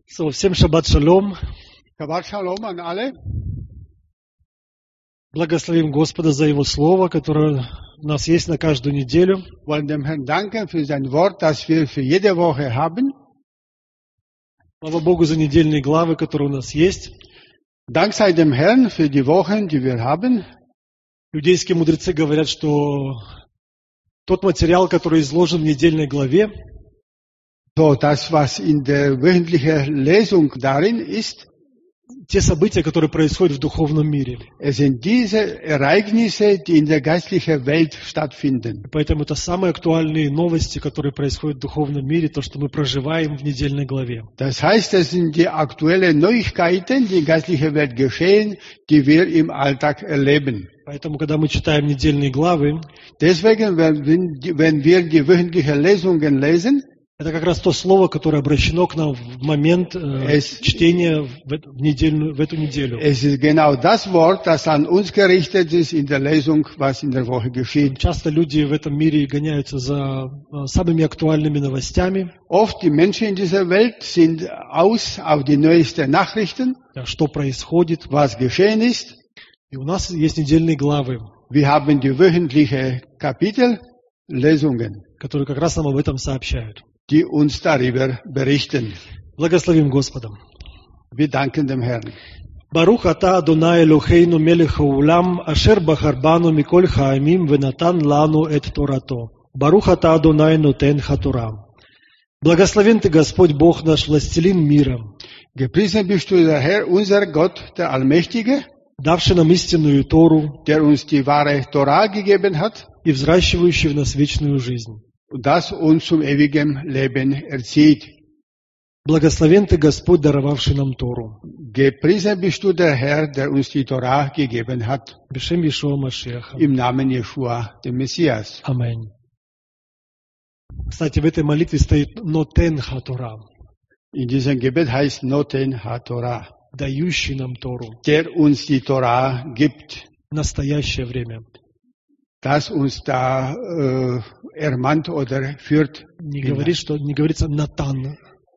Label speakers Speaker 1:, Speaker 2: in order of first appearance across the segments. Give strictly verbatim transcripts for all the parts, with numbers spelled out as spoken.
Speaker 1: So, всем шаббат шалом.
Speaker 2: Shabbat Shalom an alle.
Speaker 1: Благословим Господа за Его Слово, которое у нас есть на каждую неделю.
Speaker 2: Wollen dem Herrn danken für sein Wort, das wir für jede Woche haben.
Speaker 1: Слава Богу за недельные главы, которые у нас есть.
Speaker 2: Dank sei dem Herrn für die Wochen, die wir haben.
Speaker 1: Иудейские мудрецы говорят, что тот материал, который изложен в недельной главе,
Speaker 2: So, das, was in der wöchentlichen Lesung darin ist,
Speaker 1: те события, которые происходят в духовном мире.
Speaker 2: es sind diese Ereignisse, die in der geistlichen Welt stattfinden.
Speaker 1: Поэтому это самые актуальные новости, которые происходят в духовном мире, то, что мы проживаем в недельной главе.
Speaker 2: Das heißt, das sind die aktuellen Neuigkeiten, die in der geistlichen Welt geschehen, die wir im Alltag erleben.
Speaker 1: Поэтому, когда мы читаем недельные главы,
Speaker 2: Deswegen, wenn, wenn wir die wöchentlichen Lesungen lesen,
Speaker 1: это как раз то слово, которое обращено к нам в момент э,
Speaker 2: Es-
Speaker 1: чтения в, в недельную, в эту неделю.
Speaker 2: es ist genau das Wort, das an uns gerichtet ist in der Lesung, was in der Woche geschieht.
Speaker 1: Часто люди в этом мире гоняются за э, самыми актуальными новостями,
Speaker 2: Oft die Menschen in dieser Welt sind aus auf die neuesten Nachrichten,
Speaker 1: да, что происходит.
Speaker 2: was geschehen ist.
Speaker 1: И у нас есть недельные главы,
Speaker 2: Wir haben die wöchentliche Kapitel, Lesungen,
Speaker 1: которые как раз нам об этом сообщают.
Speaker 2: die uns darüber berichten.
Speaker 1: Благословим Господа.
Speaker 2: Wir danken dem Herrn.
Speaker 1: Барух ата Адонай Элохейну мелех хаулам, ашер бахарбану миколь хаамим венатан лану эт торато. Барух ата Адонай нотен хатора. Благословен ты, Господь Бог наш, властелин мира,
Speaker 2: Gepriesen bist du, der Herr, unser Gott, der Allmächtige,
Speaker 1: давший нам истинную Тору
Speaker 2: der uns die wahre Torah gegeben hat
Speaker 1: и взращивающий в нас вечную жизнь.
Speaker 2: und das uns zum ewigen Leben erzieht.
Speaker 1: Благословен ты, Господь, даровавший нам Тору.
Speaker 2: Gepriesen bist du, der Herr, der uns die Torah gegeben hat,
Speaker 1: Бешем Йешуа Машеха.
Speaker 2: im Namen Jeschua, dem Messias.
Speaker 1: Аминь. Кстати, в этой молитве стоит «Нотен ха-Тора»,
Speaker 2: In diesem Gebet heißt Noten HaTorah,
Speaker 1: дающий нам Тору,
Speaker 2: der uns die Torah gibt,
Speaker 1: в настоящее время.
Speaker 2: das uns da äh, ermahnt oder führt.
Speaker 1: Не говорит, что, не говорится «Натан».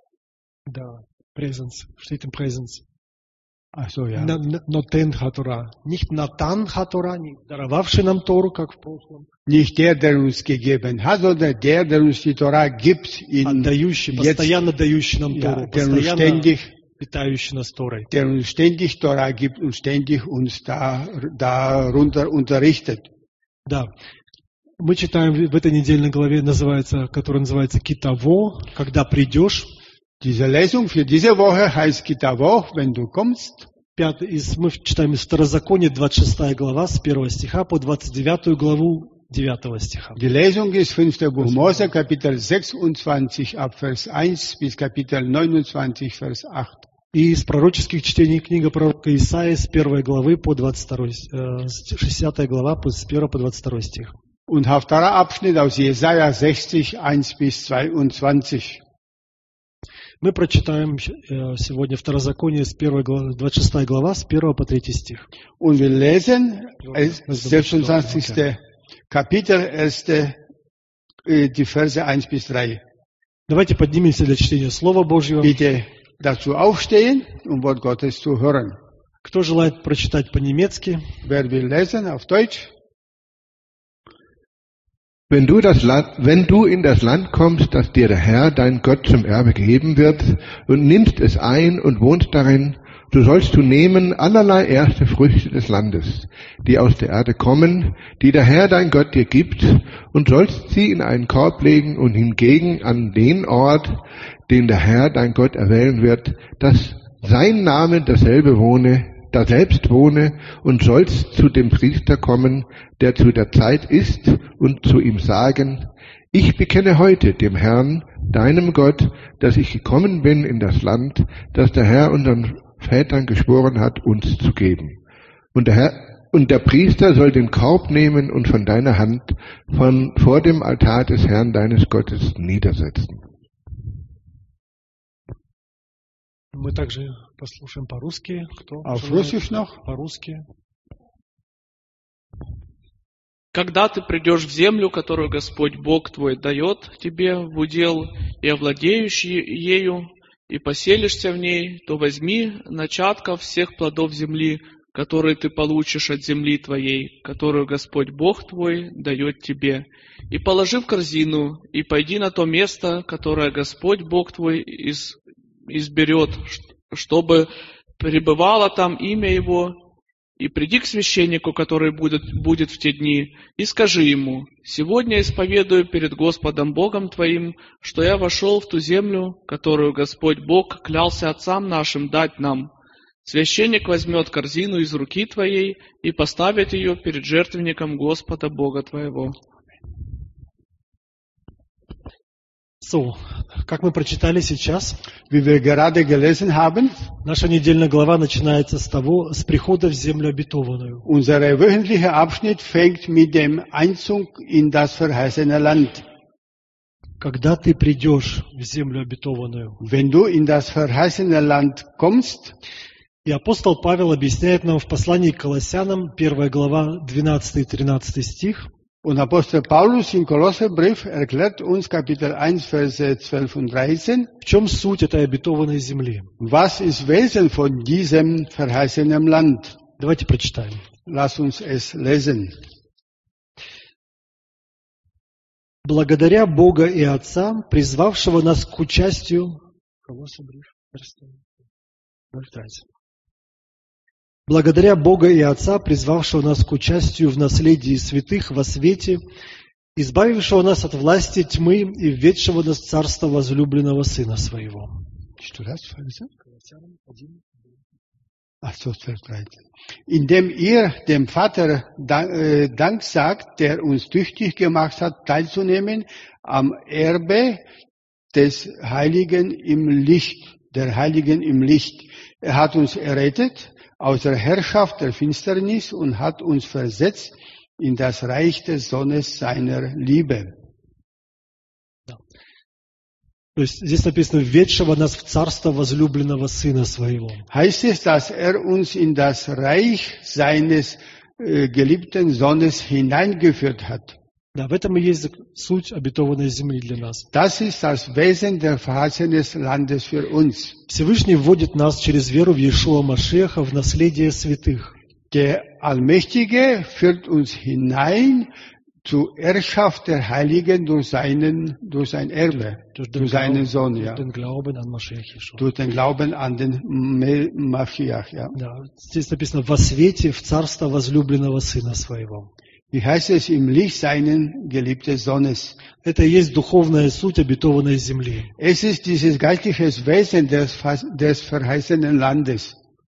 Speaker 1: Да, presence, steht im presence.
Speaker 2: Ach so, ja.
Speaker 1: На- на- «Нотен ха-Тора». Nicht «Натан ха-Тора», не даровавший нам Тору, как в прошлом,
Speaker 2: Nicht der, der uns gegeben hat, sondern der, der uns die Torah gibt,
Speaker 1: а
Speaker 2: in,
Speaker 1: дающий,
Speaker 2: jetzt-
Speaker 1: постоянно дающий нам
Speaker 2: ja,
Speaker 1: Тору,
Speaker 2: der uns
Speaker 1: постоянно
Speaker 2: ständig,
Speaker 1: питающий нас Торой.
Speaker 2: der uns ständig Torah gibt und ständig uns da, darunter unterrichtet.
Speaker 1: Да. Мы читаем в этой недельной главе, называется, которая называется «Китаво», «Когда придешь».
Speaker 2: Diese Lesung für diese Woche heißt Kitavoch, wenn du kommst.
Speaker 1: Пятый, из, мы читаем из Второзакония, двадцать шестая глава, с первого стиха по двадцать девятую главу, девятого стиха.
Speaker 2: Die Lesung ist fünftes Buch Mose, Kapitel sechsundzwanzig, ab Vers eins bis Kapitel neunundzwanzig, Vers acht.
Speaker 1: И из пророческих чтений книга пророка Исаии с первой главы по двадцать второй, э, с шестидесятая глава, с первого по двадцать второй стих.
Speaker 2: Und Haftarah Abschnitt aus Jesaja sechzig, eins bis zweiundzwanzig.
Speaker 1: Мы прочитаем э, сегодня Второзаконие, с первой главы, двадцать шестая глава, с первого по третий стих.
Speaker 2: Und wir lesen das sechsundzwanzigste Kapitel, erste, äh, die Verse eins bis drei.
Speaker 1: Давайте поднимемся для чтения Слова Божьего.
Speaker 2: Bitte dazu aufstehen, um Wort Gottes zu hören.
Speaker 1: Кто желает прочитать по-немецки?
Speaker 2: Wer will lesen auf Deutsch?
Speaker 3: Wenn du, das Land, wenn du in das Land kommst, das dir der Herr, dein Gott, zum Erbe geben wird, und nimmst es ein und wohnst darin, so sollst du nehmen allerlei erste Früchte des Landes, die aus der Erde kommen, die der Herr, dein Gott, dir gibt, und sollst sie in einen Korb legen und hingegen an den Ort, den der Herr, dein Gott, erwählen wird, dass sein Name dasselbe wohne, daselbst wohne, und sollst zu dem Priester kommen, der zu der Zeit ist, und zu ihm sagen, ich bekenne heute dem Herrn, deinem Gott, dass ich gekommen bin in das Land, das der Herr unseren Vätern geschworen hat, uns zu geben. Und der Herr, und der Priester soll den Korb nehmen und von deiner Hand von vor dem Altar des Herrn deines Gottes niedersetzen.
Speaker 1: Мы также послушаем по-русски. Кто
Speaker 2: Auf
Speaker 1: желает?
Speaker 2: Russisch noch?
Speaker 1: По-русски.
Speaker 4: Когда ты придешь в землю, которую Господь Бог твой дает тебе в удел, и овладеешь ею, и поселишься в ней, то возьми начатков всех плодов земли, которые ты получишь от земли твоей, которую Господь Бог твой дает тебе, и положи в корзину, и пойди на то место, которое Господь Бог твой из, изберет, чтобы пребывало там имя Его, и приди к священнику, который будет, будет в те дни, и скажи ему: сегодня исповедую перед Господом Богом твоим, что я вошел в ту землю, которую Господь Бог клялся отцам нашим дать нам. Священник возьмет корзину из руки твоей и поставит ее перед жертвенником Господа Бога твоего.
Speaker 1: So, как мы прочитали сейчас,
Speaker 2: Wie wir gerade gelesen haben,
Speaker 1: наша недельная глава начинается с того, с прихода в землю обетованную.
Speaker 2: unser wöchentlicher Abschnitt fängt mit dem Einzug in das verheißene Land.
Speaker 1: Когда ты придешь в землю обетованную.
Speaker 2: Wenn du in das verheißene Land kommst,
Speaker 1: И апостол Павел объясняет нам в послании к Колоссянам, первая глава, двенадцатый и тринадцатый стих,
Speaker 2: und Apostel Paulus im Kolosserbrief erklärt uns Kapitel eins, Verse zwölf und dreizehn,
Speaker 1: в чем суть этой обетованной земли.
Speaker 2: was ist Wesen von diesem verheißenen Land?
Speaker 1: Давайте прочитаем.
Speaker 2: Lass uns es lesen.
Speaker 1: Благодаря Бога и Отца, призвавшего нас к участию... Благодаря Бога и Отца, призвавшего нас к участию в наследии святых во свете, избавившего нас от власти тьмы и введшего нас в царство возлюбленного Сына Своего.
Speaker 2: Ach so, zwölf, dreizehn. Indem ihr dem Vater Dank sagt, der uns tüchtig gemacht hat, teilzunehmen am Erbe des Heiligen im Licht, der Heiligen im Licht. Er hat uns errettet aus der Herrschaft der Finsternis und hat uns versetzt in das Reich des Sohnes seiner Liebe.
Speaker 1: То есть здесь написано «введшего нас в царство возлюбленного Сына Своего».
Speaker 2: Heißt es, dass er uns in das Reich seines äh, geliebten Sohnes hineingeführt hat?
Speaker 1: Да, в этом и есть суть обетованной земли для нас.
Speaker 2: Das ist das Wesen der verheißenen Landes für uns.
Speaker 1: Всевышний вводит нас через веру в Иешуа Машеха в наследие святых.
Speaker 2: Der Allmächtige führt uns hinein zur Erbschaft der Heiligen durch seinen, durch sein Erbe,
Speaker 1: Durch
Speaker 2: durch seinen Sohn,
Speaker 1: durch
Speaker 2: ja.
Speaker 1: den Glauben an Машех Иешуа.
Speaker 2: Durch den Glauben an den Me- Maschiach, ja.
Speaker 1: Да, здесь написано «во свете в царство возлюбленного Сына Своего».
Speaker 2: Wie heißt es im Licht seinen geliebten Sohnes?
Speaker 1: Это и есть духовная суть обетованной земли.
Speaker 2: Es ist dieses geistliche Wesen des, des verheißenen Landes.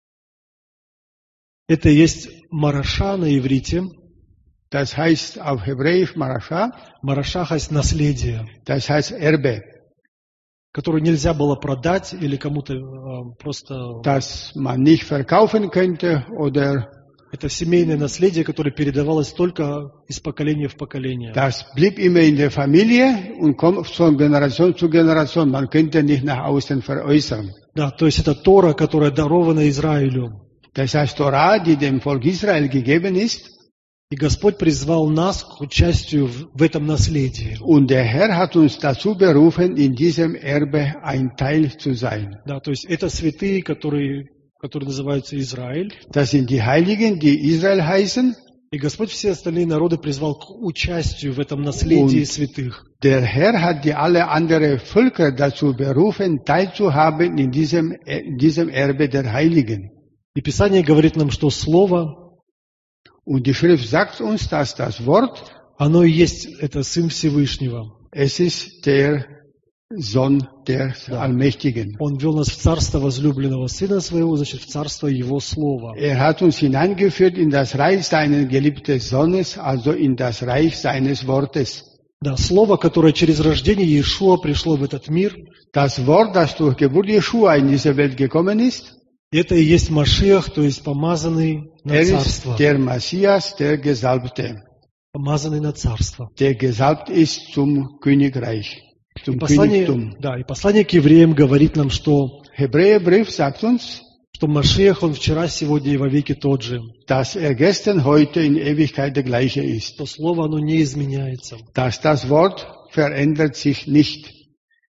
Speaker 1: Это и есть мараша на иврите.
Speaker 2: Das heißt auf Hebräisch Marasha,
Speaker 1: Мараша heißt наследие,
Speaker 2: das heißt Erbe,
Speaker 1: которое нельзя было продать или кому-то э, просто...
Speaker 2: das man nicht verkaufen könnte oder
Speaker 1: Это семейное наследие, которое передавалось только из поколения в поколение.
Speaker 2: das blieb immer in der Familie und kommt von Generation zu Generation. Man könnte nicht nach außen veräußern.
Speaker 1: Да, то есть это Тора, которая дарована Израилю.
Speaker 2: Das heißt Torah, die dem Volk Israel gegeben ist.
Speaker 1: И Господь призвал нас к участию в, в этом наследии.
Speaker 2: Und der Herr hat uns dazu berufen, in diesem Erbe ein Teil zu sein.
Speaker 1: Да, то есть это святые, которые, которые называются Израиль.
Speaker 2: Das sind die Heiligen, die Israel heißen.
Speaker 1: И Господь все остальные народы призвал к участию в этом наследии
Speaker 2: Und
Speaker 1: святых.
Speaker 2: der Herr hat die alle anderen Völker dazu berufen, teilzuhaben in diesem, in diesem Erbe der Heiligen.
Speaker 1: И Писание говорит нам, что Слово,
Speaker 2: Und die Schrift sagt uns, dass das Wort,
Speaker 1: оно и есть, это Сын Всевышнего.
Speaker 2: es ist der Sohn des
Speaker 1: Да.
Speaker 2: Allmächtigen.
Speaker 1: Он ввел нас в царство возлюбленного Сына Своего, значит, в царство Его Слова.
Speaker 2: Er hat uns hineingeführt in das Reich seines geliebten Sohnes, also in das Reich seines Wortes.
Speaker 1: Да, Слово, которое через рождение Иешуа пришло в этот мир,
Speaker 2: Das Wort, das durch Geburt Jeschua in diese Welt gekommen ist,
Speaker 1: это и есть Машиах, то есть помазанный на
Speaker 2: er
Speaker 1: царство.
Speaker 2: ist der Messias, der Gesalbte,
Speaker 1: Помазанный на царство.
Speaker 2: der gesalbt ist zum Königreich,
Speaker 1: И
Speaker 2: zum
Speaker 1: послание,
Speaker 2: Königtum.
Speaker 1: да, и послание к евреям говорит нам, что,
Speaker 2: Hebräerbrief sagt uns,
Speaker 1: что Машиах, он вчера, сегодня и вовеки тот же.
Speaker 2: dass er gestern, heute in Ewigkeit der gleiche ist.
Speaker 1: Что Слово, оно не изменяется.
Speaker 2: Dass das Wort verändert sich nicht.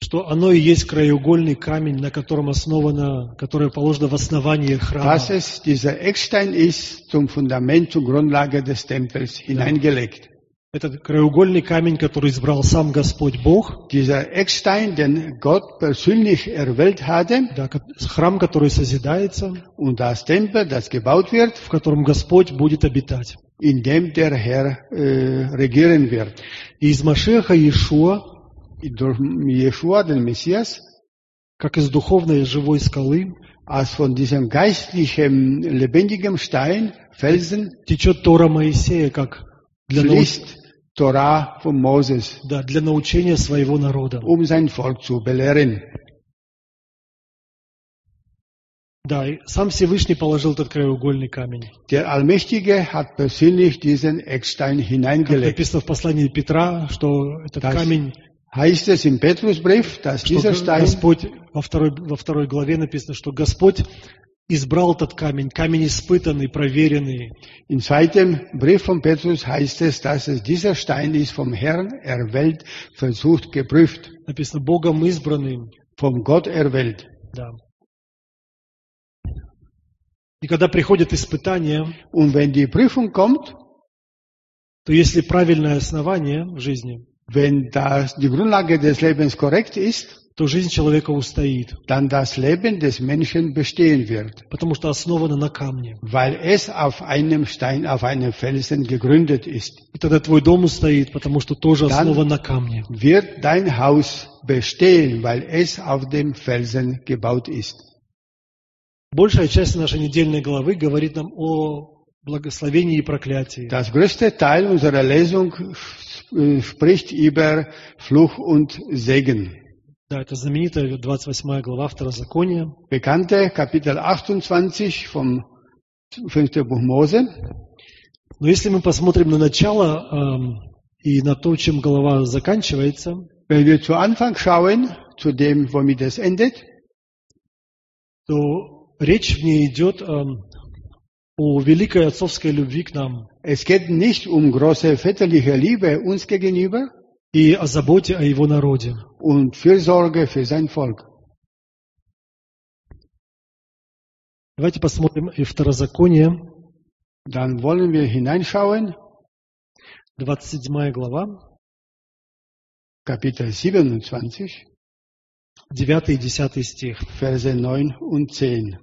Speaker 1: что оно и есть краеугольный камень, на котором основано, которое положено в основание храма.
Speaker 2: Dass es dieser Eckstein ist, zum Fundament, zur Grundlage des Tempels hineingelegt.
Speaker 1: Этот краеугольный камень, который избрал сам Господь Бог.
Speaker 2: Dieser Eckstein, den Gott persönlich erwählt hatte.
Speaker 1: Да, храм, который созидается.
Speaker 2: Und das Tempel, das gebaut wird.
Speaker 1: В котором Господь будет обитать.
Speaker 2: In dem der Herr äh, regieren wird.
Speaker 1: И из Машиаха Иешуа,
Speaker 2: durch Jeshua, den Messias,
Speaker 1: как из духовной живой скалы,
Speaker 2: als von diesem geistlichen, lebendigen Stein, Felsen,
Speaker 1: течет Тора Моисея, как для,
Speaker 2: fließt Torah von Moses,
Speaker 1: да, для научения своего народа.
Speaker 2: Um sein Volk zu belehren.
Speaker 1: Да, и сам Всевышний положил этот краеугольный камень.
Speaker 2: Der Allmächtige hat persönlich diesen Eckstein hineingelegt.
Speaker 1: Как написано в послании Петра, что этот das камень
Speaker 2: heißt es im Petrusbrief, dass dieser Stein,
Speaker 1: Господь, во второй, во второй главе написано, что Господь избрал этот камень, камень испытанный, проверенный.
Speaker 2: Im zweiten Brief von Petrus heißt es, dass es dieser Stein ist vom Herrn erwählt, versucht, geprüft.
Speaker 1: Написано, Богом избранным.
Speaker 2: Vom Gott erwählt.
Speaker 1: Да. И когда приходят испытания,
Speaker 2: und wenn die Prüfung kommt,
Speaker 1: то если правильное основание в жизни,
Speaker 2: wenn das, die Grundlage des Lebens korrekt ist,
Speaker 1: то жизнь человека устоит.
Speaker 2: Dann das Leben des Menschen bestehen wird.
Speaker 1: Потому что основано на камне.
Speaker 2: Weil es auf einem Stein, auf einem Felsen gegründet ist.
Speaker 1: И тогда твой дом устоит, потому что тоже основан на камне.
Speaker 2: Wird dein Haus bestehen, weil es auf dem Felsen gebaut ist.
Speaker 1: Большая часть нашей недельной главы говорит нам о благословении и проклятии.
Speaker 2: Das größte Teil unserer Lesung spricht über Fluch und Segen.
Speaker 1: Да, это знаменитая двадцать восьмая глава Второзакония.
Speaker 2: Bekannte Kapitel achtundzwanzig vom fünften Buch Mose.
Speaker 1: Но если мы посмотрим на начало ähm, и на то, чем глава заканчивается,
Speaker 2: wenn wir zu Anfang schauen, zu dem, womit es endet,
Speaker 1: то речь в ней идет ähm, о великой отцовской любви к нам.
Speaker 2: Es geht nicht um große väterliche Liebe uns gegenüber
Speaker 1: и о заботе о его народе.
Speaker 2: Und Fürsorge für sein Volk.
Speaker 1: Давайте посмотрим и Второзаконие.
Speaker 2: Dann wollen wir hineinschauen.
Speaker 1: двадцать седьмая глава.
Speaker 2: Kapitel siebenundzwanzig.
Speaker 1: девятый и десятый стих.
Speaker 2: Verse neun und zehn.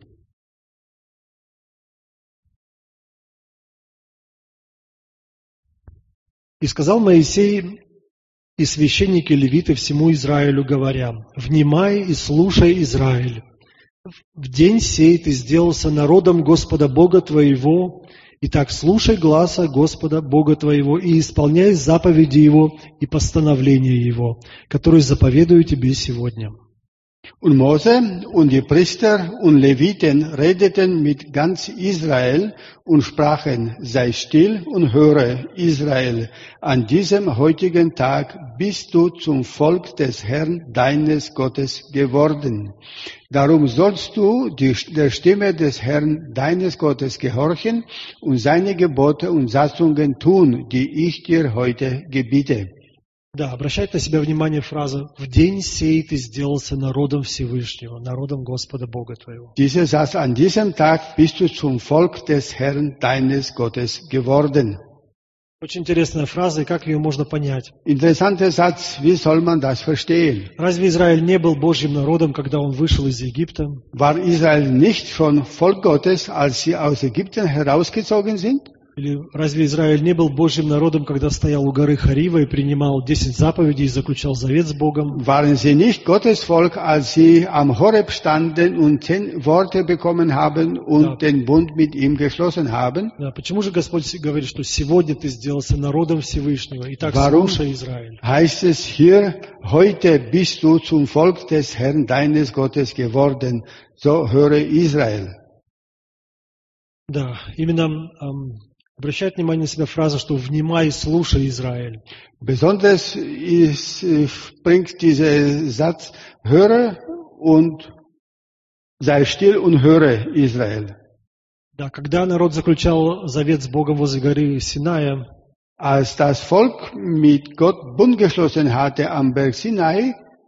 Speaker 1: И сказал Моисей и священники левиты всему Израилю, говоря: «Внимай и слушай, Израиль! В день сей ты сделался народом Господа Бога твоего, итак слушай гласа Господа Бога твоего и исполняй заповеди Его и постановления Его, которые заповедую тебе сегодня».
Speaker 2: Und Mose und die Priester und Leviten redeten mit ganz Israel und sprachen: Sei still und höre, Israel, an diesem heutigen Tag bist du zum Volk des Herrn deines Gottes geworden. Darum sollst du die, der Stimme des Herrn deines Gottes gehorchen und seine Gebote und Satzungen tun, die ich dir heute gebiete.
Speaker 1: Да, обращает на себя внимание фраза «В день сей ты сделался народом Всевышнего, народом Господа Бога твоего».
Speaker 2: Dieser Satz: An diesem Tag bist du zum Volk des Herrn deines Gottes geworden.
Speaker 1: Очень интересная фраза, и как ее можно понять?
Speaker 2: Interessanter Satz, wie soll man das verstehen?
Speaker 1: Разве Израиль не был Божьим народом, когда он вышел из Египта?
Speaker 2: War Israel nicht schon Volk Gottes, als sie aus Ägypten herausgezogen sind?
Speaker 1: Или разве Израиль не был Божьим народом, когда стоял у горы Харива и принимал десять заповедей и заключал завет с Богом?
Speaker 2: Waren sie nicht Gottes Volk, als sie am Horeb standen und zehn Worte bekommen haben und
Speaker 1: да.
Speaker 2: den Bund mit ihm geschlossen haben?
Speaker 1: Да, почему же Господь говорит, что сегодня ты сделался народом Всевышнего? Итак,
Speaker 2: Warum
Speaker 1: слушай, Израиль.
Speaker 2: Heißt es hier: Heute bist du zum Volk des Herrn deines Gottes geworden, so höre Israel.
Speaker 1: Да, именно ähm, обращает внимание на себя фраза, что «внимай и слушай, Израиль».
Speaker 2: Besonders ist, bringt dieser Satz: Höre und sei still und höre, Israel.
Speaker 1: Да, когда народ заключал завет с Богом возле горы Синая,
Speaker 2: als das Volk mit Gott Bund geschlossen hatte am Berg Sinai,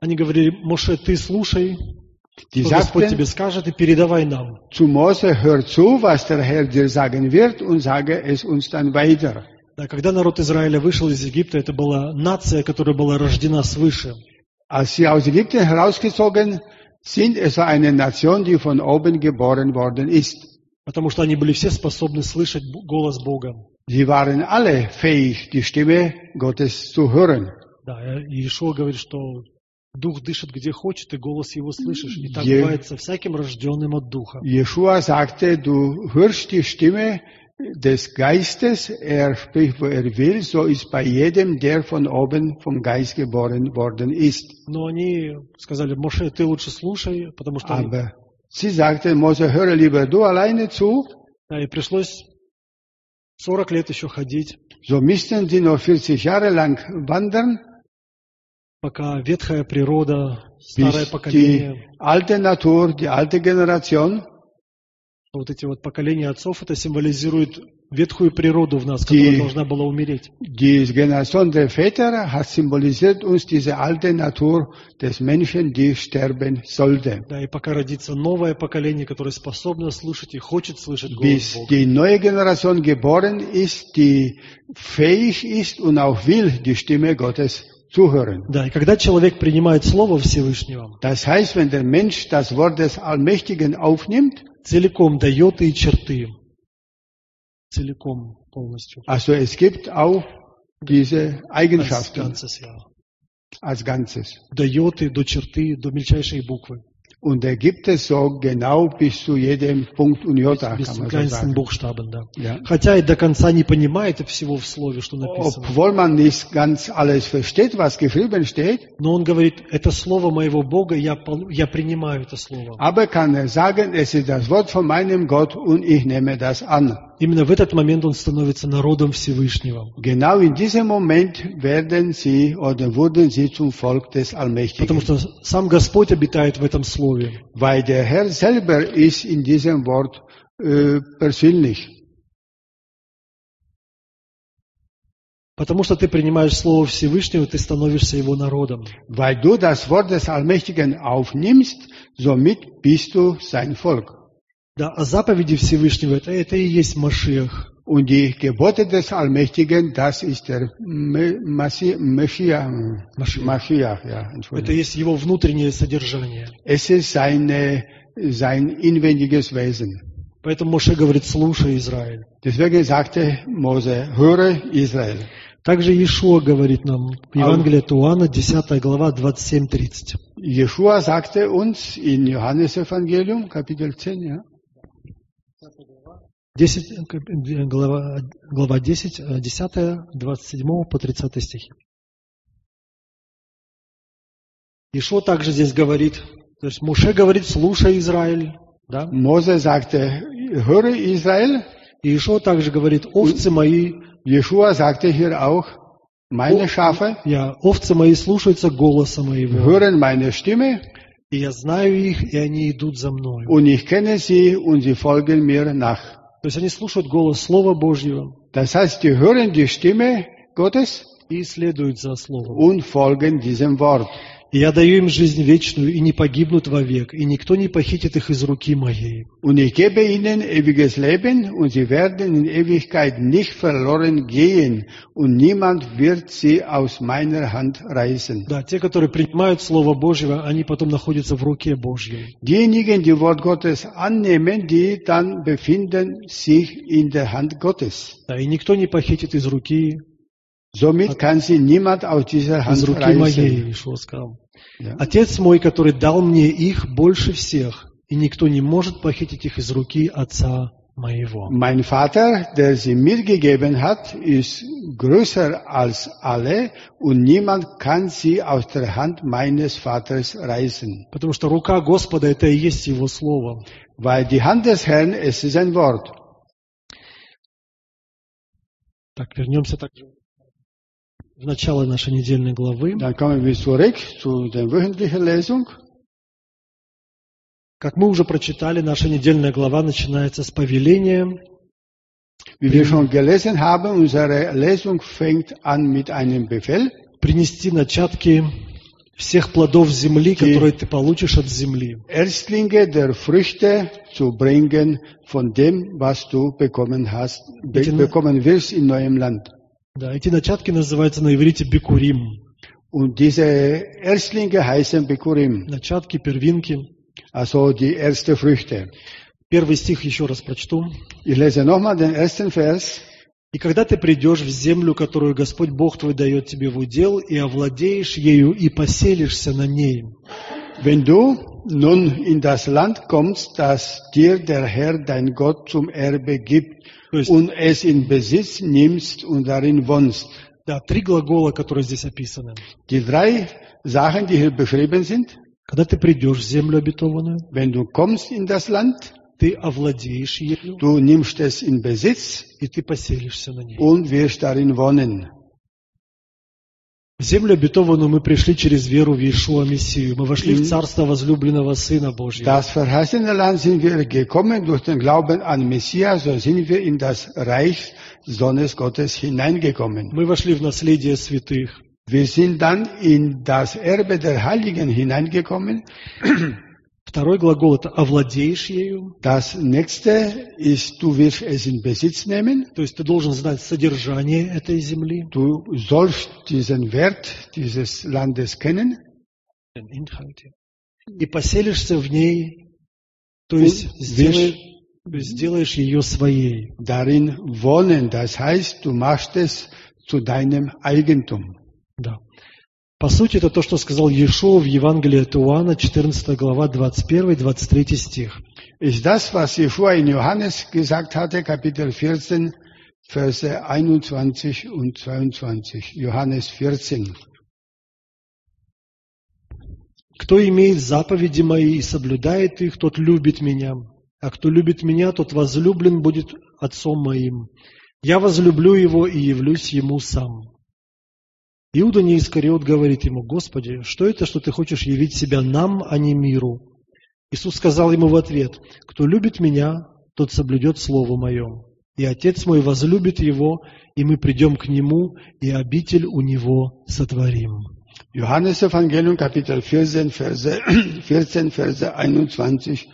Speaker 1: Они говорили: Моше, ты слушай,
Speaker 2: Die
Speaker 1: что Господь
Speaker 2: sagten
Speaker 1: тебе скажет, и передавай нам.
Speaker 2: zu Mose, hör zu, was der Herr dir sagen wird, und sage es uns dann weiter.
Speaker 1: Да, когда народ Израиля вышел из Египта, это была нация, которая была рождена свыше.
Speaker 2: Als sie aus Ägypten herausgezogen sind, es war eine Nation, die von oben geboren worden ist.
Speaker 1: Потому что они были все способны слышать б- голос Бога.
Speaker 2: Sie waren alle fähig, die Stimme Gottes zu hören.
Speaker 1: Да, и Иешуа говорит, что Дух дышит где хочет, и голос его слышишь. И так
Speaker 2: Е-
Speaker 1: бывает со всяким рожденным от Духа.
Speaker 2: Jeschua sagte, du hörst die Stimme des Geistes, er spricht, wo er will, so ist bei jedem, der von oben vom Geist geboren worden ist.
Speaker 1: Но они сказали: Моше, ты лучше слушай, потому что... они-
Speaker 2: Aber sie sagte, Mose, höre lieber du alleine zu.
Speaker 1: Да, и пришлось сорок лет еще ходить,
Speaker 2: So müssten sie noch vierzig Jahre lang wandern,
Speaker 1: пока ветхая природа, старое
Speaker 2: bis
Speaker 1: поколение,
Speaker 2: die alte Natur, die alte Generation,
Speaker 1: вот эти вот поколения отцов, это символизирует ветхую природу в нас, которая
Speaker 2: Die-
Speaker 1: должна была умереть.
Speaker 2: die Generation der Väter hat symbolisiert uns diese alte Natur des Menschen, die sterben sollte.
Speaker 1: Да, и пока родится новое поколение, которое способно слышать и хочет слышать голос
Speaker 2: Bis
Speaker 1: Бога.
Speaker 2: die neue Generation geboren ist, die fähig ist und auch will, die Stimme Gottes zuhören.
Speaker 1: Да, и когда человек принимает Слово Всевышнего,
Speaker 2: Das heißt, wenn der Mensch das Wort des Allmächtigen aufnimmt,
Speaker 1: целиком дает и черты. Целиком, полностью.
Speaker 2: also es gibt auch diese
Speaker 1: Als
Speaker 2: Eigenschaften
Speaker 1: Ganzes, ja.
Speaker 2: als Ganzes.
Speaker 1: Дает и до черты, до мельчайшей буквы.
Speaker 2: Und er gibt es so genau bis zu jedem Punkt und Jota,
Speaker 1: Bis
Speaker 2: kann
Speaker 1: zum
Speaker 2: man so
Speaker 1: kleinsten
Speaker 2: sagen.
Speaker 1: Buchstaben, да.
Speaker 2: Ja.
Speaker 1: Хотя и до конца не понимает всего в Слове, что написано.
Speaker 2: Obwohl man nicht ganz alles versteht, was geschrieben steht,
Speaker 1: Но он говорит: это Слово моего Бога, я, пол- я принимаю это Слово.
Speaker 2: aber kann er sagen, es ist das Wort von meinem Gott und ich nehme das an.
Speaker 1: Именно в этот момент он становится народом Всевышнего.
Speaker 2: Genau in diesem Moment werden sie oder wurden sie zum Volk des
Speaker 1: Потому
Speaker 2: Allmächtigen.
Speaker 1: что сам Господь обитает в этом Слове.
Speaker 2: Weil der Herr selber ist in diesem Wort äh, persönlich.
Speaker 1: Потому что ты принимаешь Слово Всевышнего, ты становишься Его народом.
Speaker 2: Weil du das Wort des Allmächtigen aufnimmst, somit bist du sein Volk.
Speaker 1: Да, а заповеди Всевышнего, это, это и есть Машиах.
Speaker 2: Und die Gebote des Allmächtigen, das ist der Me- Massi- Meschiach,
Speaker 1: Maschiach.
Speaker 2: Maschiach, ja,
Speaker 1: Это
Speaker 2: Entschuldigung.
Speaker 1: есть Его внутреннее содержание.
Speaker 2: Es ist seine, sein inwendiges Wesen.
Speaker 1: Поэтому Моше говорит: слушай, Израиль.
Speaker 2: Deswegen sagte Mose, höre Israel.
Speaker 1: Также Иешуа говорит нам, Евангелие от Иоанна, десятая глава, двадцать семь тридцать.
Speaker 2: Jeschua sagte uns in Johannesevangelium, Kapitel zehn, ja,
Speaker 1: десять, э, глава, глава десять, э, десятая, двадцать седьмой по тридцатый стихи. Иешуа также здесь говорит, то есть Моше говорит: слушай, Израиль. Да?
Speaker 2: Mose sagte, höre Israel.
Speaker 1: И Иешуа также говорит: овцы мои,
Speaker 2: Jeschua sagte hier auch, meine Schafe
Speaker 1: я, овцы мои слушаются голоса моего.
Speaker 2: hören meine Stimme
Speaker 1: И я знаю их, и они идут за мною.
Speaker 2: und ich kenne sie und sie folgen mir nach.
Speaker 1: То есть они слушают голос Слова Божьего
Speaker 2: Das heißt, die hören die Stimme Gottes
Speaker 1: и следуют за Словом.
Speaker 2: und folgen diesem Wort.
Speaker 1: И я даю им жизнь вечную, и не погибнут вовек, и никто не похитит их из руки моей.
Speaker 2: Und ich gebe ihnen ewiges Leben und sie werden in Ewigkeit nicht verloren gehen und niemand wird sie aus meiner Hand reißen.
Speaker 1: Да, те, которые принимают Слово Божьего, они потом находятся в руке Божьей.
Speaker 2: Diejenigen, die Wort Gottes annehmen, die dann befinden sich in der Hand Gottes.
Speaker 1: Да, и никто не похитит из руки,
Speaker 2: Somit kann sie niemand aus dieser
Speaker 1: из
Speaker 2: Hand
Speaker 1: руки моей,
Speaker 2: reißen.
Speaker 1: Иешуа сказал.
Speaker 2: Ja.
Speaker 1: Отец мой, который дал мне их больше всех, и никто не может похитить их из руки Отца моего.
Speaker 2: Mein Vater, der sie mir gegeben hat, ist größer als alle und niemand kann sie aus der Hand meines Vaters reißen.
Speaker 1: Потому что рука Господа — это и есть Его Слово.
Speaker 2: Weil die Hand des Herrn, es ist ein Wort.
Speaker 1: Так, вернемся также в начало нашей недельной главы.
Speaker 2: Dann kommen wir zurück zu der wöchentlichen Lesung.
Speaker 1: Как мы уже прочитали, наша недельная глава начинается с повеления
Speaker 2: Wie wir schon gelesen haben, unsere Lesung fängt an mit einem Befehl,
Speaker 1: принести начатки всех плодов земли, которые ты получишь от земли.
Speaker 2: Erstlinge der Früchte zu bringen von dem, was du bekommen hast, be
Speaker 1: Эти,
Speaker 2: bekommen wirst in neuem Land.
Speaker 1: да, эти начатки называются на иврите бикурим.
Speaker 2: Und diese Erstlinge heißen Bikurim,
Speaker 1: Начатки, первинки.
Speaker 2: also die ersten Früchte.
Speaker 1: Первый стих еще раз прочту.
Speaker 2: Ich lese nochmal den ersten Vers.
Speaker 1: «И когда ты придешь в землю, которую Господь Бог твой дает тебе в удел, и овладеешь ею, и поселишься на ней».
Speaker 2: Wenn du nun in das Land kommst, das dir der Herr, dein Gott, zum Erbe gibt,
Speaker 1: То есть,
Speaker 2: und es in Besitz nimmst und darin wohnst.
Speaker 1: да, три глагола, которые здесь описаны.
Speaker 2: Die drei Sachen, die hier beschrieben sind,
Speaker 1: Когда ты придешь в землю обетованную,
Speaker 2: wenn du kommst in das Land,
Speaker 1: ты овладеешь ею,
Speaker 2: du nimmst es in Besitz
Speaker 1: и ты поселишься на ней.
Speaker 2: und wirst darin wohnen.
Speaker 1: В землю обетованную мы пришли через веру в Иешуа Мессию. Мы вошли в царство возлюбленного Сына Божьего.
Speaker 2: Das verheißene Land sind wir gekommen durch den Glauben an Messias, so sind wir in das Reich des Sohnes Gottes hineingekommen.
Speaker 1: Мы вошли в наследие святых.
Speaker 2: Wir sind dann in das Erbe der Heiligen hineingekommen.
Speaker 1: Второй глагол – это овладеешь ею.
Speaker 2: Das nächste ist, du wirst es in Besitz nehmen.
Speaker 1: То есть ты должен знать содержание этой земли.
Speaker 2: Du sollst diesen Wert dieses Landes kennen.
Speaker 1: И поселишься в ней, то есть сделаешь, сделаешь ее своей.
Speaker 2: Darin wohnen, das heißt, du machst es zu deinem Eigentum.
Speaker 1: Да. По сути, это то, что сказал Иешуа в Евангелии от Иоанна, четырнадцатая глава, двадцать первый двадцать третий стих.
Speaker 2: Ist das, was Jeschua in Johannes gesagt hatte, Kapitel vierzehn, Verse einundzwanzig und zweiundzwanzig. Johannes vierzehn.
Speaker 1: «Кто имеет заповеди мои и соблюдает их, тот любит меня. А кто любит меня, тот возлюблен будет Отцом моим. Я возлюблю его и явлюсь ему сам». Иуда Неискариот говорит ему: «Господи, что это, что ты хочешь явить себя нам, а не миру?» Иисус сказал ему в ответ: «Кто любит меня, тот соблюдет слово мое. И Отец мой возлюбит его, и мы придем к нему, и обитель у него сотворим».
Speaker 2: Johannes Evangelium, Kapitel vierzehn, Verse, vierzehn, Verse einundzwanzig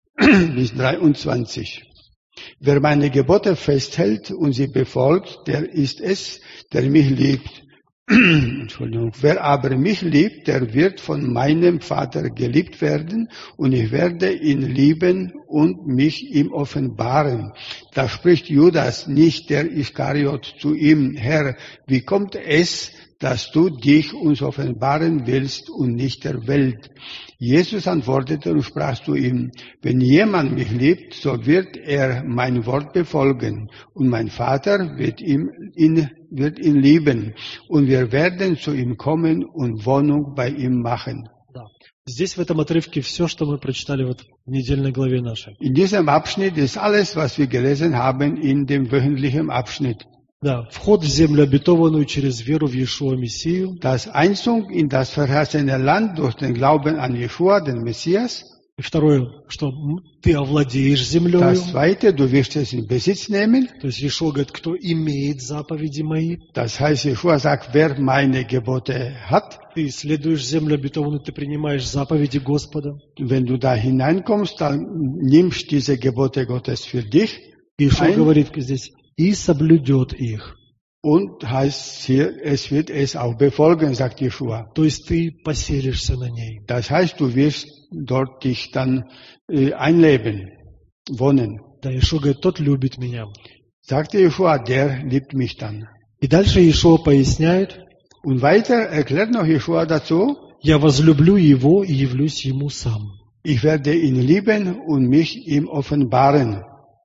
Speaker 2: bis dreiundzwanzig. Wer meine Gebote festhält und sie befolgt, der ist es, der mich liebt. Entschuldigung. Wer aber mich liebt, der wird von meinem Vater geliebt werden, und ich werde ihn lieben und mich ihm offenbaren. Da spricht Judas, nicht der Iskariot, zu ihm: Herr, wie kommt es, dass du dich uns offenbaren willst und nicht der Welt? Jesus antwortete und sprach zu ihm: Wenn jemand mich liebt, so wird er mein Wort befolgen, und mein Vater wird ihn, ihn, wird ihn lieben, und wir werden zu ihm kommen und Wohnung bei ihm machen.
Speaker 1: Да. Здесь в этом отрывке все, что мы прочитали вот в недельной главе нашей.
Speaker 2: In diesem Abschnitt ist alles, was wir gelesen haben, in dem wöchentlichen Abschnitt.
Speaker 1: Да, вход в землю обетованную через веру в Иешуа Мессию.
Speaker 2: Das Einzug in das verheißene Land durch den Glauben an Jeschua, den Messias.
Speaker 1: И второе, что ты овладеешь землей.
Speaker 2: Das zweite, du wirst es in Besitz nehmen.
Speaker 1: То есть Иешуа говорит: кто имеет заповеди мои.
Speaker 2: Das heißt, Jeschua sagt, wer meine Gebote hat.
Speaker 1: Ты исследуешь землю обетованную, ты принимаешь заповеди Господа.
Speaker 2: Wenn du da hineinkommst, dann nimmst diese Gebote Gottes für dich.
Speaker 1: Иешуа говорит здесь: и соблюдет их.
Speaker 2: Und heißt hier, es wird es auch befolgen, sagt Jeschua.
Speaker 1: То есть ты поселишься на ней.
Speaker 2: Das heißt, du wirst dort dich dann äh, einleben, wohnen.
Speaker 1: Да, Иешуа говорит: тот любит меня.
Speaker 2: Sagte Jeschua, der liebt mich dann.
Speaker 1: И дальше Иешуа поясняет:
Speaker 2: Und weiter erklärt noch Jeschua dazu:
Speaker 1: я возлюблю его и явлюсь ему сам.
Speaker 2: Ich werde ihn lieben und mich ihm offenbaren.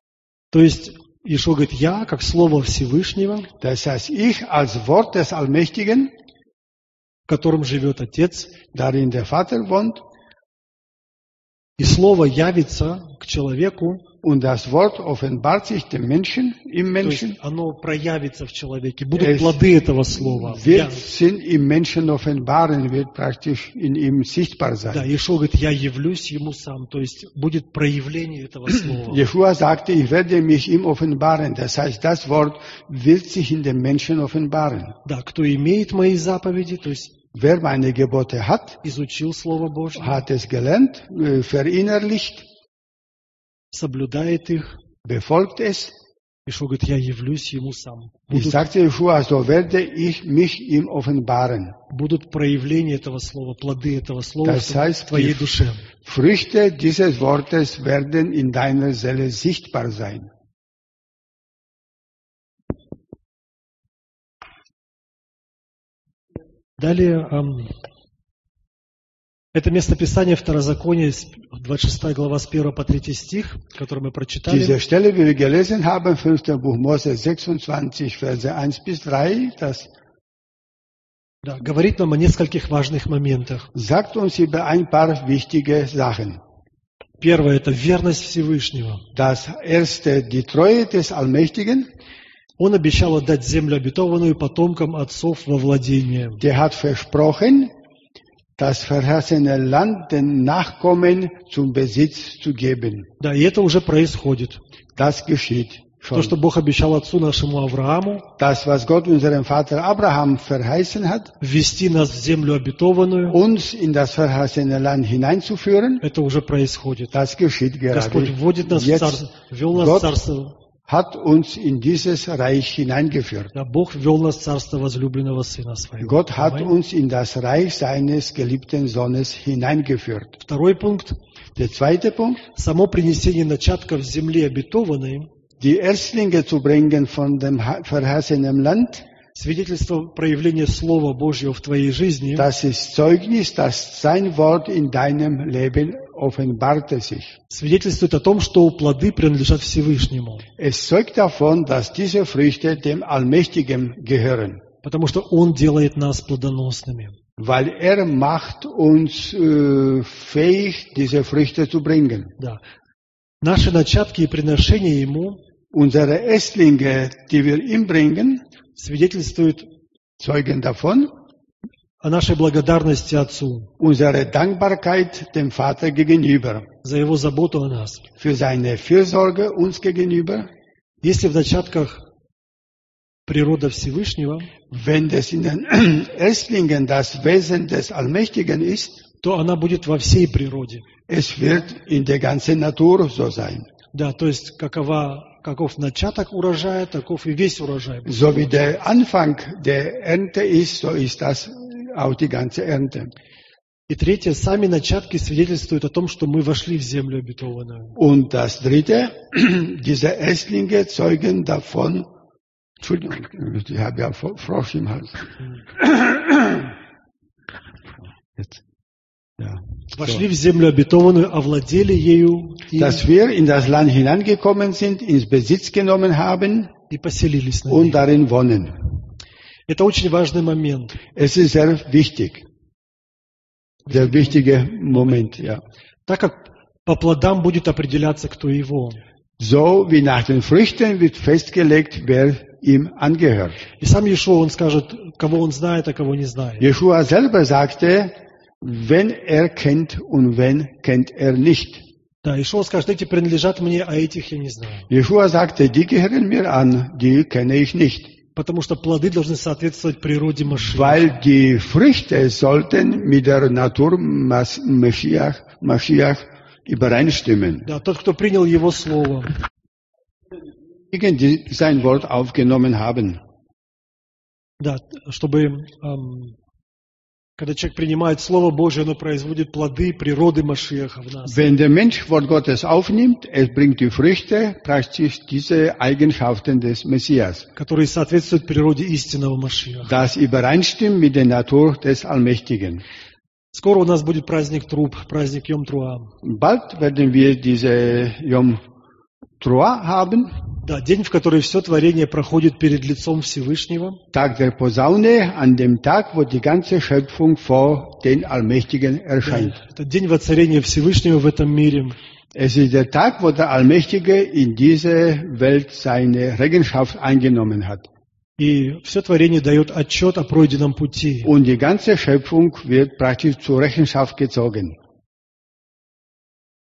Speaker 1: То есть Иешуа говорит: я, как Слово Всевышнего,
Speaker 2: Das heißt, ich als Wort des Allmächtigen,
Speaker 1: в котором живет Отец,
Speaker 2: darin der Vater wohnt,
Speaker 1: и Слово явится к человеку,
Speaker 2: und das Wort offenbart sich dem Menschen, im
Speaker 1: то есть
Speaker 2: Menschen,
Speaker 1: оно проявится в человеке, будут
Speaker 2: Es
Speaker 1: плоды этого Слова.
Speaker 2: wird
Speaker 1: Я-
Speaker 2: Sinn im Menschen offenbaren, wird praktisch in ihm sichtbar
Speaker 1: Да,
Speaker 2: sein.
Speaker 1: Иешуа говорит: я явлюсь ему сам, то есть будет проявление этого Слова.
Speaker 2: Jeschua sagte, ich werde mich ihm offenbaren. Das heißt, das Wort wird sich in dem Menschen offenbaren.
Speaker 1: Да, кто имеет мои заповеди, то есть
Speaker 2: Wer meine Gebote hat,
Speaker 1: изучил Слово Божье,
Speaker 2: hat es gelernt, äh, verinnerlicht,
Speaker 1: соблюдает их,
Speaker 2: befolgt es.
Speaker 1: Ишуа говорит, я явлюсь ему сам.
Speaker 2: Wie
Speaker 1: Будут,
Speaker 2: sagte Jeschua, so werde ich mich ihm offenbaren.
Speaker 1: будут проявления этого слова, плоды этого слова
Speaker 2: Das
Speaker 1: в
Speaker 2: heißt,
Speaker 1: твоей
Speaker 2: die
Speaker 1: душе.
Speaker 2: Früchte dieses Wortes werden in deiner Seele sichtbar sein.
Speaker 1: Далее, эм, это местописание Второзакония, двадцать шестая глава, с первого по третий стих, который мы прочитали.
Speaker 2: Diese Stelle, wie wir gelesen haben, fünfter Buch Mose sechsundzwanzig, Verse eins bis drei, das
Speaker 1: Да, говорит нам о нескольких важных моментах.
Speaker 2: sagt uns über ein paar wichtige Sachen.
Speaker 1: Первое – это верность Всевышнего.
Speaker 2: Das erste, die Treue des Allmächtigen.
Speaker 1: Он обещал отдать землю обетованную потомкам отцов во владение.
Speaker 2: Der hat versprochen, das verheißene Land den Nachkommen zum Besitz zu geben.
Speaker 1: Да, и это уже происходит.
Speaker 2: Das geschieht
Speaker 1: То,
Speaker 2: schon.
Speaker 1: что Бог обещал отцу нашему Аврааму,
Speaker 2: Das, was Gott unserem Vater Abraham verheißen hat,
Speaker 1: ввести нас в землю обетованную,
Speaker 2: uns in das verheißene Land hineinzuführen,
Speaker 1: это уже происходит.
Speaker 2: das geschieht
Speaker 1: Господь
Speaker 2: gerade.
Speaker 1: вводит нас в
Speaker 2: Jetzt
Speaker 1: царство, ввел нас в
Speaker 2: Gott
Speaker 1: царство.
Speaker 2: hat uns in dieses Reich hineingeführt.
Speaker 1: Да, Бог ввел нас в царство возлюбленного Сына Своего.
Speaker 2: Gott hat
Speaker 1: Аминь.
Speaker 2: uns in das Reich seines geliebten Sohnes hineingeführt.
Speaker 1: Второй пункт.
Speaker 2: Der zweite Punkt,
Speaker 1: Само принесение начатков земли обетованной,
Speaker 2: die Erstlinge zu bringen von dem verheißenen Land,
Speaker 1: свидетельство проявления Слова Божьего в твоей жизни,
Speaker 2: das ist Zeugnis, dass sein Wort in deinem Leben offenbarte sich.
Speaker 1: свидетельствует о том, что плоды принадлежат Всевышнему.
Speaker 2: Es zeugt davon, dass diese Früchte dem Allmächtigen gehören,
Speaker 1: Потому что Он делает нас плодоносными.
Speaker 2: weil er macht uns äh, fähig, diese Früchte zu bringen.
Speaker 1: Да. Наши начатки и приношения Ему
Speaker 2: Unsere Erstlinge, die wir ihm bringen,
Speaker 1: свидетельствуют
Speaker 2: zeugen davon,
Speaker 1: о нашей благодарности Отцу
Speaker 2: unsere Dankbarkeit dem Vater gegenüber,
Speaker 1: за Его заботу о нас.
Speaker 2: für seine Fürsorge uns gegenüber.
Speaker 1: Если в начатках природа Всевышнего,
Speaker 2: Wenn es in den Erstlingen das Wesen des Allmächtigen ist,
Speaker 1: то она будет во всей природе.
Speaker 2: es wird in der ganzen Natur so sein.
Speaker 1: Да, то есть какова, каков начаток урожая, таков и весь урожай.
Speaker 2: So wie der Anfang der Ernte ist, so ist das auch die ganze Ernte.
Speaker 1: И третье, сами начатки свидетельствуют о том, что мы вошли в землю обетованную.
Speaker 2: Und das Dritte, diese Erstlinge zeugen davon, Entschuldigung, ich habe ja Frosch im Hals. Jetzt. Ja.
Speaker 1: Вошли в землю обетованную, овладели ею и,
Speaker 2: Dass wir in das Land hineingekommen sind, ins Besitz genommen haben
Speaker 1: и поселились на
Speaker 2: und
Speaker 1: ней.
Speaker 2: darin wohnen.
Speaker 1: Это очень важный момент.
Speaker 2: Es ist sehr wichtig. Sehr wichtiger Moment, ja.
Speaker 1: Так как по плодам будет определяться, кто его.
Speaker 2: So wie nach den Früchten wird festgelegt, wer ihm angehört.
Speaker 1: И сам Иешуа, он скажет, кого он знает, а кого не знает.
Speaker 2: Jeschua selber sagte, wen er kennt und wen kennt er nicht.
Speaker 1: Да, Иешуа скажет, эти принадлежат мне, а этих я не знаю.
Speaker 2: Jeschua sagte, die gehören mir an, die kenne ich nicht.
Speaker 1: Потому что плоды должны соответствовать природе Машиаха.
Speaker 2: Weil die Früchte sollten mit der Natur Mashiach, Mashiach übereinstimmen.
Speaker 1: Да, тот, кто принял его слово,
Speaker 2: Die sein Wort aufgenommen haben.
Speaker 1: да, чтобы, эм, когда человек принимает Слово Божие, оно производит плоды природы Машиаха в нас.
Speaker 2: Wenn der Mensch Wort Gottes aufnimmt, es bringt die Früchte, praktisch diese Eigenschaften des Messias.
Speaker 1: Которые соответствуют природе истинного Машиаха.
Speaker 2: Das übereinstimmt mit der Natur des Allmächtigen.
Speaker 1: Скоро у нас будет праздник Труб, праздник Йом-Труа.
Speaker 2: Bald werden wir diese Yom Teruah haben,
Speaker 1: Да, день, в который все творение проходит перед лицом Всевышнего.
Speaker 2: Tag der Posaune, an dem Tag, wo die ganze Schöpfung vor den Allmächtigen erscheint.
Speaker 1: Да, это день воцарения Всевышнего в этом мире.
Speaker 2: Es ist der Tag, wo der Allmächtige in diese Welt seine Rechenschaft eingenommen hat.
Speaker 1: И все творение дает отчет о пройденном пути.
Speaker 2: Und die ganze Schöpfung wird praktisch zur Rechenschaft gezogen.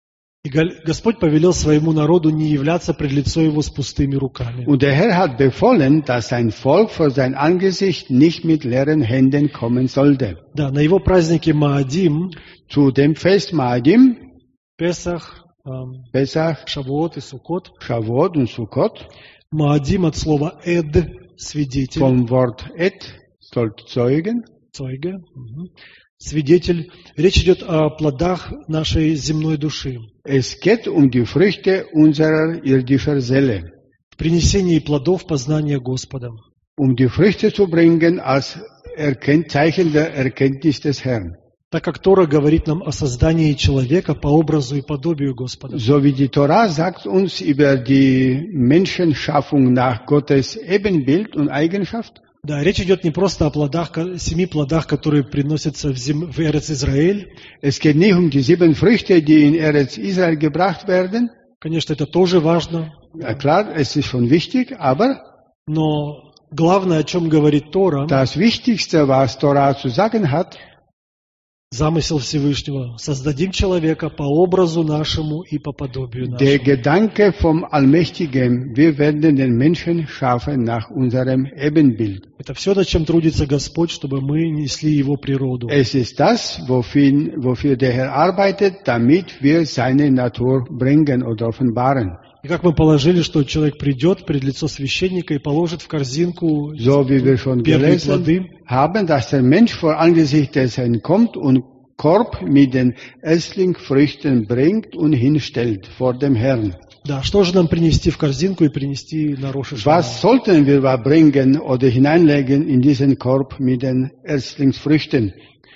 Speaker 1: И Господь повелел своему народу не являться пред лицо его с пустыми руками.
Speaker 2: Und der Herr hat befohlen, dass sein Volk vor sein Angesicht nicht mit leeren Händen kommen sollte.
Speaker 1: Да, на его празднике Маадим,
Speaker 2: Zu dem Fest Maadim,
Speaker 1: Песах, эм,
Speaker 2: Pesach,
Speaker 1: Шавуот и Суккот.
Speaker 2: Shavuot und Sukkot,
Speaker 1: Маадим от слова «эд» – свидетель,
Speaker 2: vom Wort Et, soll zeugen.
Speaker 1: «цойге», мгм, свидетель. Речь идет о плодах нашей земной души.
Speaker 2: Es geht um die Früchte unserer irdischen Seele,
Speaker 1: В принесении плодов познания Господа.
Speaker 2: um die Früchte zu bringen als Erkennt Zeichen der Erkenntnis des Herrn.
Speaker 1: Так как Тора говорит нам о создании человека по образу и подобию Господа.
Speaker 2: So wie die Tora sagt uns über die Menschenschaffung nach Gottes Ebenbild und Eigenschaft.
Speaker 1: Да, речь идет не просто о плодах, ко- семи плодах, которые приносятся в, зем... в Эрец Израиль.
Speaker 2: Es geht nicht um die sieben Früchte, die in Eretz Israel gebracht werden.
Speaker 1: Конечно, это тоже важно.
Speaker 2: Ja, klar, es ist schon wichtig, aber
Speaker 1: Но главное, о чем говорит Тора,
Speaker 2: das Wichtigste, was Tora zu sagen hat,
Speaker 1: замысел Всевышнего. Создадим человека по образу нашему и по подобию
Speaker 2: der
Speaker 1: нашему.
Speaker 2: Gedanke vom Allmächtigen, wir werden den Menschen schaffen nach unserem Ebenbild.
Speaker 1: Это все, над чем трудится Господь, чтобы мы несли Его природу.
Speaker 2: Es ist das, wofür, wofür der Herr arbeitet, damit wir seine Natur bringen oder offenbaren.
Speaker 1: И как мы положили, что человек придет пред лицо священника и положит в корзинку
Speaker 2: So wie wir schon
Speaker 1: первые
Speaker 2: gelesen
Speaker 1: плоды.
Speaker 2: haben, dass der Mensch vor Angesicht des Herrn kommt und Korb mit den Erstlingsfrüchten bringt und hinstellt vor dem Herrn.
Speaker 1: Да, что же нам принести в корзинку и принести на Рош ха-Шана?
Speaker 2: Was sollten wir da bringen oder hineinlegen in diesen Korb mit den Erstlingsfrüchten?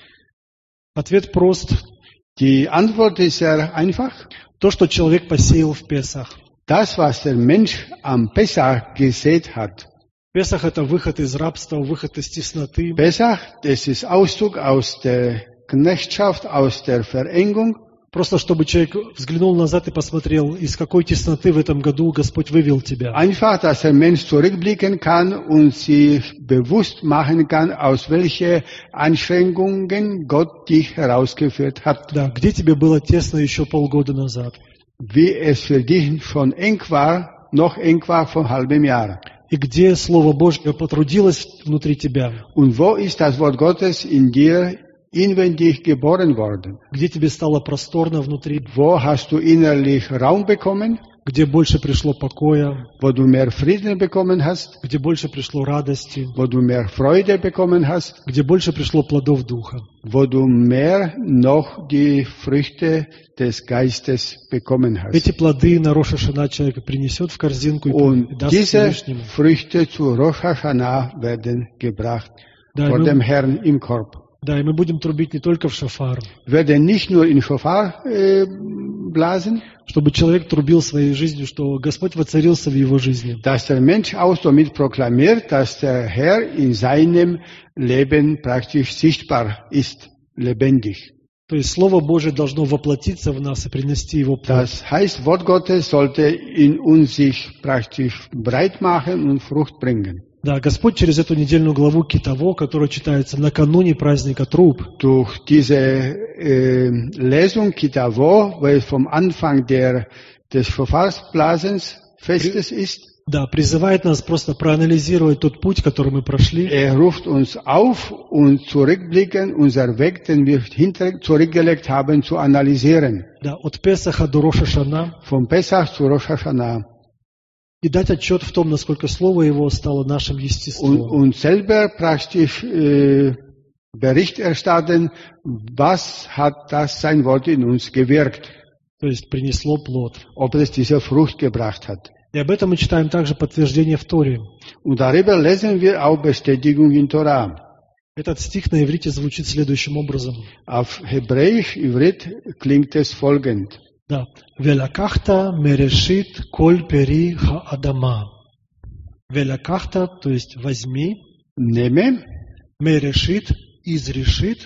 Speaker 1: Ответ прост.
Speaker 2: Die Antwort ist sehr einfach.
Speaker 1: То, что человек посеял в Песах.
Speaker 2: Das, was der Mensch am Pessach gesät hat.
Speaker 1: Песах – это выход из рабства, выход из тесноты.
Speaker 2: Pessach, das ist Auszug aus der Knechtschaft, aus der Verengung.
Speaker 1: Просто чтобы человек взглянул назад и посмотрел, из какой тесноты в этом году Господь вывел тебя.
Speaker 2: Einfach, dass der Mensch zurückblicken kann und sich bewusst machen kann, aus welchen Einschränkungen Gott dich herausgeführt hat.
Speaker 1: Да, где тебе было тесно еще полгода назад.
Speaker 2: Wie es für dich schon eng war, noch eng war vor halbem Jahr.
Speaker 1: И где Слово Божье потрудилось внутри тебя.
Speaker 2: Und wo ist das Wort Gottes in dir inwendig geboren worden?
Speaker 1: Где тебе стало просторно внутри.
Speaker 2: Wo hast du innerlich Raum bekommen?
Speaker 1: Где больше пришло покоя.
Speaker 2: Wo du mehr Frieden bekommen hast?
Speaker 1: Где больше пришло радости.
Speaker 2: Wo du mehr Freude bekommen hast?
Speaker 1: Где больше пришло плодов Духа.
Speaker 2: Wo du mehr noch die Früchte des Geistes bekommen hast.
Speaker 1: Эти плоды на Рош ха-Шана человек принесет в корзинку и
Speaker 2: Und
Speaker 1: даст
Speaker 2: diese
Speaker 1: Всевышнему.
Speaker 2: Früchte zu Rosh Hashanah werden gebracht
Speaker 1: Да, и
Speaker 2: vor
Speaker 1: мы-
Speaker 2: dem Herrn im Korb.
Speaker 1: Да, и мы будем трубить не только в шофар,
Speaker 2: Werden nicht nur in Schofar äh, blasen,
Speaker 1: чтобы человек трубил своей жизнью, что Господь воцарился в его жизни.
Speaker 2: dass der Mensch auch somit proklamiert, dass der Herr in seinem Leben praktisch sichtbar ist, lebendig.
Speaker 1: То есть Слово Божие должно воплотиться в нас и принести его плод.
Speaker 2: Das heißt, Wort Gottes sollte in uns sich praktisch breit machen und Frucht bringen.
Speaker 1: Да, Господь через эту недельную главу Китово, которая читается накануне праздника Труб,
Speaker 2: Durch diese äh, Lesung Kitavo, weil vom Anfang der, des Schofarsblasens Festes ist,
Speaker 1: да, призывает нас просто проанализировать тот путь, который мы прошли,
Speaker 2: er ruft uns auf und zurückblicken, unser Weg, den wir hinter, zurückgelegt haben, zu analysieren.
Speaker 1: да, от Песаха до Рош ха-Шана,
Speaker 2: Vom Pessach zu Rosh Hashanah.
Speaker 1: и дать отчет в том, насколько Слово Его стало нашим
Speaker 2: Und,
Speaker 1: естеством.
Speaker 2: und selber praktisch äh, Bericht erstatten, was hat das sein Wort in uns gewirkt,
Speaker 1: То есть принесло плод.
Speaker 2: ob es diese Frucht gebracht hat.
Speaker 1: И об этом мы читаем также подтверждение в Торе.
Speaker 2: Und darüber lesen wir auch Bestätigung in Torah.
Speaker 1: Этот стих на иврите звучит следующим образом.
Speaker 2: Auf Hebräisch, Ivrit, klingt es folgend.
Speaker 1: Да. Велакахта мерешит коль пери хаадама. Велакахта, то есть возьми,
Speaker 2: Nehme,
Speaker 1: мерешит, изрешит,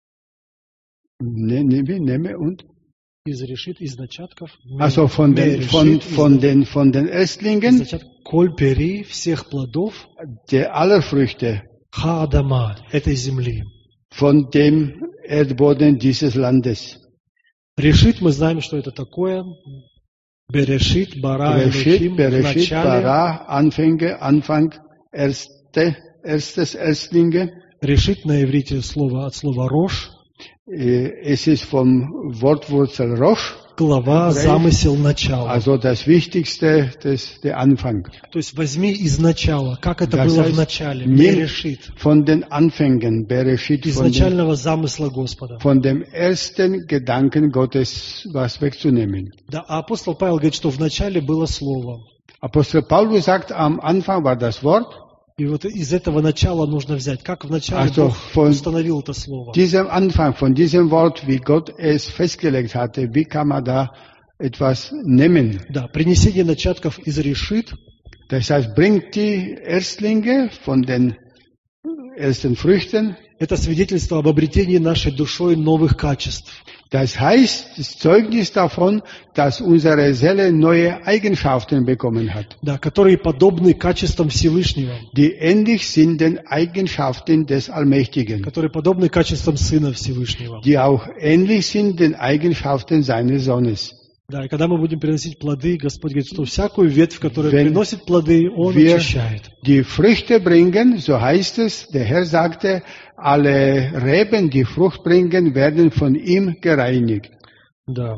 Speaker 2: ne, nehme, nehme und?
Speaker 1: изрешит из начатков.
Speaker 2: Also von den,
Speaker 1: Мерешит
Speaker 2: von,
Speaker 1: из
Speaker 2: von den, von den
Speaker 1: из
Speaker 2: Erstlingen
Speaker 1: начатков. Коль пери всех плодов
Speaker 2: der aller Früchte
Speaker 1: хаадама, этой земли.
Speaker 2: von dem Erdboden dieses Landes.
Speaker 1: Решит, мы знаем, что это такое. Берешит, бара,
Speaker 2: Bereshit,
Speaker 1: Элохим, в
Speaker 2: Bereshit,
Speaker 1: начале.
Speaker 2: Bara, Anfänge, Anfang, erste, erstes, Erstlinge.
Speaker 1: Решит на иврите слово от слова рош.
Speaker 2: Äh, Es ist vom Wortwurzel Rosh,
Speaker 1: Глава,
Speaker 2: Евреев.
Speaker 1: замысел, начало.
Speaker 2: also das Wichtigste, das, der Anfang.
Speaker 1: То есть возьми из начала, как это
Speaker 2: Das
Speaker 1: было
Speaker 2: heißt,
Speaker 1: в начале.
Speaker 2: nimm
Speaker 1: Берешит.
Speaker 2: von den Anfängen, Bereshit, von dem,
Speaker 1: Изначального замысла Господа.
Speaker 2: von dem ersten Gedanken Gottes was wegzunehmen.
Speaker 1: Да, а апостол Павел говорит, что в начале было слово.
Speaker 2: Apostel Paulus sagt, am Anfang war das Wort.
Speaker 1: И вот из этого начала нужно взять. Как в начале
Speaker 2: Also
Speaker 1: Бог
Speaker 2: von
Speaker 1: установил это слово.
Speaker 2: diesem Anfang, von diesem Wort, wie Gott es festgelegt hatte, wie kann man da etwas nehmen?
Speaker 1: Да, принесение начатков из решит.
Speaker 2: Das heißt, bringt die Erstlinge von den ersten Früchten.
Speaker 1: Это свидетельство об обретении нашей душой новых качеств.
Speaker 2: Das heißt, das Zeugnis davon, dass unsere Seele neue Eigenschaften bekommen hat,
Speaker 1: Да, которые подобны качествам Всевышнего.
Speaker 2: die ähnlich sind den Eigenschaften des Allmächtigen,
Speaker 1: Которые подобны качествам Сына Всевышнего.
Speaker 2: die auch ähnlich sind den Eigenschaften seines Sohnes.
Speaker 1: Да, и когда мы будем приносить плоды, Господь говорит, что всякую ветвь, которая
Speaker 2: Wenn
Speaker 1: приносит плоды, Он
Speaker 2: wir
Speaker 1: очищает.
Speaker 2: die Früchte bringen, so heißt es, der Herr sagte, alle Reben, die Frucht bringen, werden von ihm gereinigt.
Speaker 1: Да.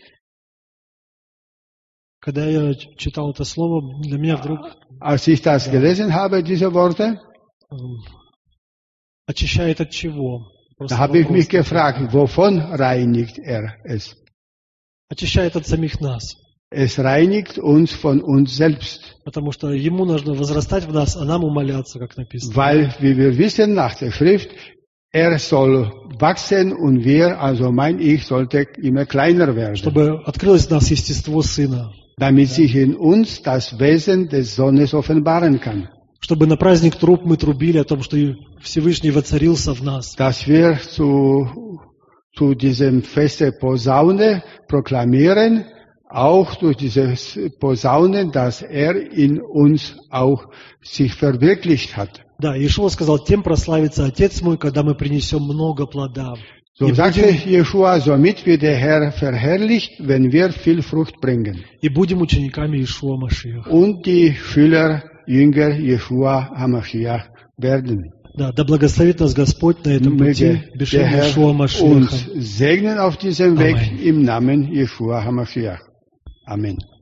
Speaker 1: Когда я читал это слово, для меня вдруг
Speaker 2: Als ich das gelesen habe, diese Worte,
Speaker 1: эм, очищает от чего? Просто
Speaker 2: da habe ich
Speaker 1: вопрос
Speaker 2: mich
Speaker 1: такой.
Speaker 2: gefragt, wovon reinigt er es?
Speaker 1: Очищает от самих нас.
Speaker 2: Es reinigt uns von uns selbst,
Speaker 1: Потому что Ему нужно возрастать в нас, а нам умоляться, как написано.
Speaker 2: weil, wie wir wissen nach der Schrift, er soll wachsen und wir, also mein Ich, sollte immer kleiner werden,
Speaker 1: Чтобы открылось в нас естество Сына.
Speaker 2: damit sich in uns das Wesen des Sohnes offenbaren kann.
Speaker 1: Чтобы на праздник труб мы трубили о том, что Всевышний воцарился в нас.
Speaker 2: Dass wir zu, zu diesem Fest der Posaune proklamieren, auch durch dieses Posaunen, dass er in uns auch sich verwirklicht hat.
Speaker 1: Да, Иешуа сказал, тем прославится Отец мой, когда мы принесем много плода.
Speaker 2: So
Speaker 1: И
Speaker 2: sagte
Speaker 1: будем,
Speaker 2: Jeschua, somit wird der Herr verherrlicht, wenn wir viel Frucht bringen.
Speaker 1: и будем учениками Иешуа Машиах.
Speaker 2: Und die Schüler, Jünger Jeschua HaMashiach werden.
Speaker 1: Да, да благословит нас Господь на этом пути,
Speaker 2: Möge
Speaker 1: Бешем
Speaker 2: der
Speaker 1: Иешуа
Speaker 2: Herr
Speaker 1: Машиаха.
Speaker 2: uns segnen auf diesem Weg
Speaker 1: Amen.
Speaker 2: im Namen Jeschua HaMashiach. Amen.